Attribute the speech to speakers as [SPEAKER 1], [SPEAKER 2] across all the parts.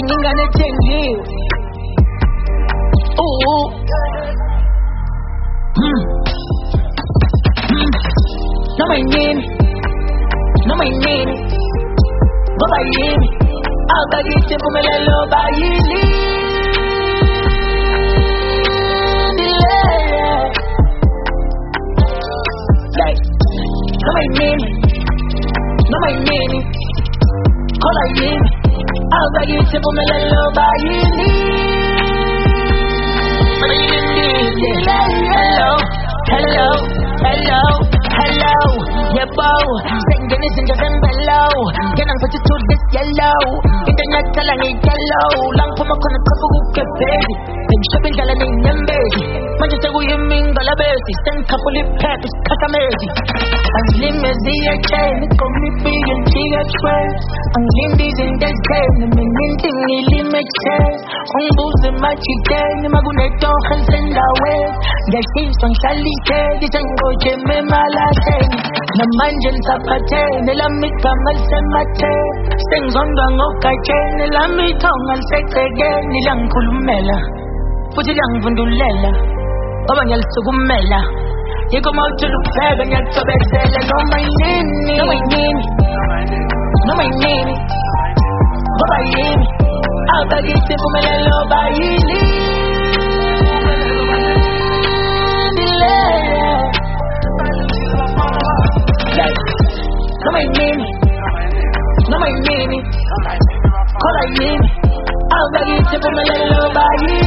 [SPEAKER 1] ingane ethengiwe. Noma yini, noma yini, ngoba yini, awubakithi impumelelo bayili. Noma yini, noma yini, khola yini, awubakithi impumelelo bayili. Hello, hello, hello, yeah, bow. Singing is in the below. Can I put you to this yellow? Internet telling me yellow. Long for my couple who get baby. And shipping telling me baby. Man, just say we mean Galabesi. Send couple of pets, cut a mercy. I'm slim as the chain. Come me big and big at twelve. I'm limbies in this game. I'm minting me limit chain. On booze and my chicken. I'm a good dog and send away. The she's on Sally said, it's a go Jimmy Malasen. The manjan sapate, the lamika malsemate. Stings on the mocha chain, the lamitong and sex again, the lankulumela. Put it young Vundulela, Obanyal Sugumela. You come out to look fair and you're so bad. No, my name, no, my name, no, my name. But I am, I'll beg it for my love, I no my name, no my name. Call I name, I'll beg you to put my little body.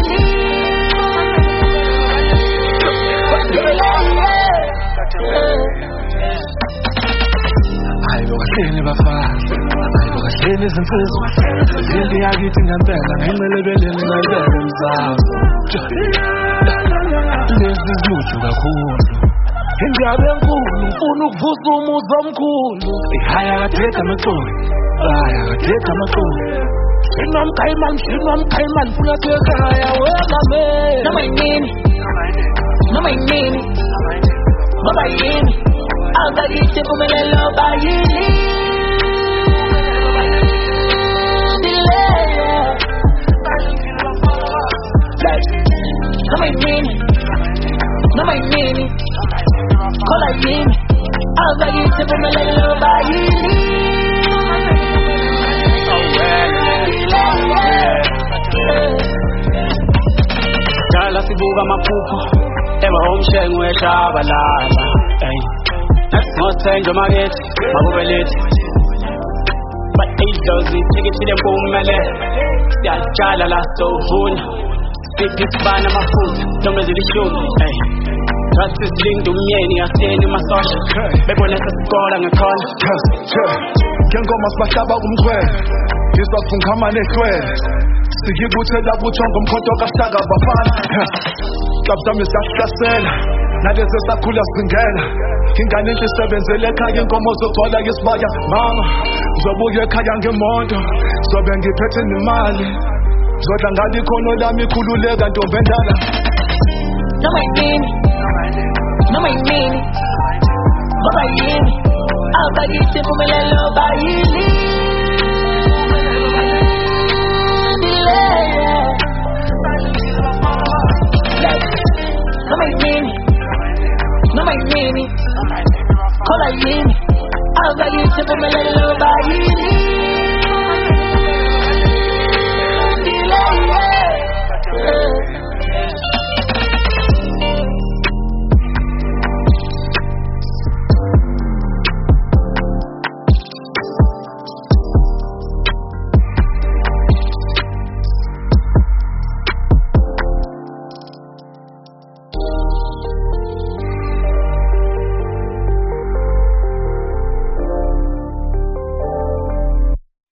[SPEAKER 2] I go a bafana, I go a sin isn't this. Really, I get in a bed and I'm a little in my bed. This is much cool. Ingabe enkulu ufuna ukuvusa umuzi omkhulu ihaya kathetha amaxolo haya kathetha amaxolo sinomkhayimani funa sekhaya wena me
[SPEAKER 1] noma yini ngoba yini awubakithi impumelelo bayili noma yini Call I name, I'll beg you to put my little body.
[SPEAKER 3] Jala sibuka maphupho, ema homsheng weshabalala. That's not change your market, makube late. But 8,000 tickets to the boomele. Jala la so full. Big bana mafuta, don't really shoot. Trust is linked to me, I say in my social. People let us go and call.
[SPEAKER 2] Can't go much back about This was from Kamane Square. Sigi Butcher, that Butchong, Koto Kasaga, Bafana. Captain is Castel. Now there's a Sakula Spingana. King and Seven Zeleka, and Gomozo Tola is Baya, Mama. Zobuya Kayang Mondo. So then get pet in the Mali. Zodangadi Kono Dami Kulu Lega, don't Vendana.
[SPEAKER 1] No, my name. No, my name. But I am. I'll beg you to put my little body. No, my name. No, my name. Call I am. I'll beg you to put my little body.